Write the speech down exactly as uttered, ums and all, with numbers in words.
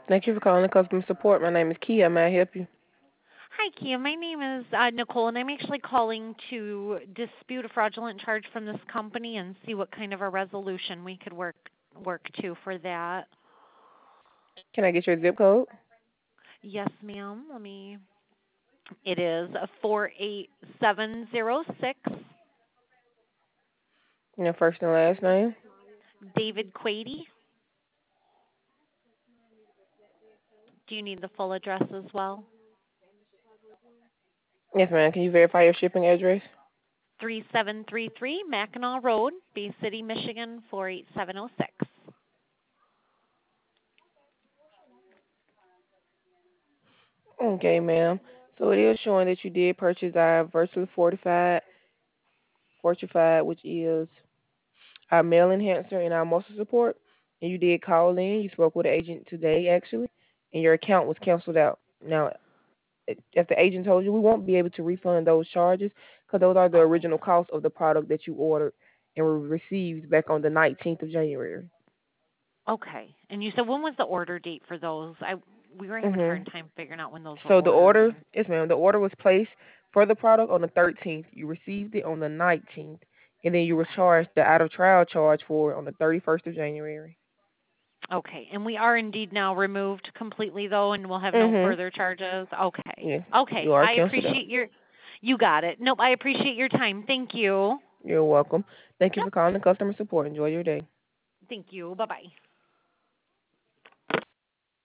Thank you for calling the customer support. My name is Kia. May I help you? Hi, Kia. My name is uh, Nicole, and I'm actually calling to dispute a fraudulent charge from this company and see what kind of a resolution we could work work to for that. Can I get your zip code? Yes, ma'am. Let me. It is a four eight seven zero six. And your first and last name? David Quady. Do you need the full address as well? Yes, ma'am. Can you verify your shipping address? Three seven three three Mackinac Road, Bay City, Michigan four eight seven zero six. Okay, ma'am. So it is showing that you did purchase our virtually fortified, fortified, which is our mail enhancer and our muscle support. And you did call in. You spoke with an agent today, actually, and your account was canceled out. Now, as the agent told you, we won't be able to refund those charges because those are the Oh, original cost of the product that you ordered and were received back on the nineteenth of January. okay. And you said when was the order date for those? I we were having a Mhm. hard time figuring out when those were So the ordered. order, yes, ma'am. The order was placed for the product on the thirteenth. You received it on the nineteenth, and then you were Okay. charged the out of trial charge for it on the thirty-first of January. Okay. And we are indeed now removed completely though, and we'll have no Mhm. further charges. Okay. Yes, you Okay. are I canceled out. appreciate your you got it. Nope, I appreciate your time. Thank you. You're welcome. Thank you Yep. for calling the customer support. Enjoy your day. Thank you. Bye bye.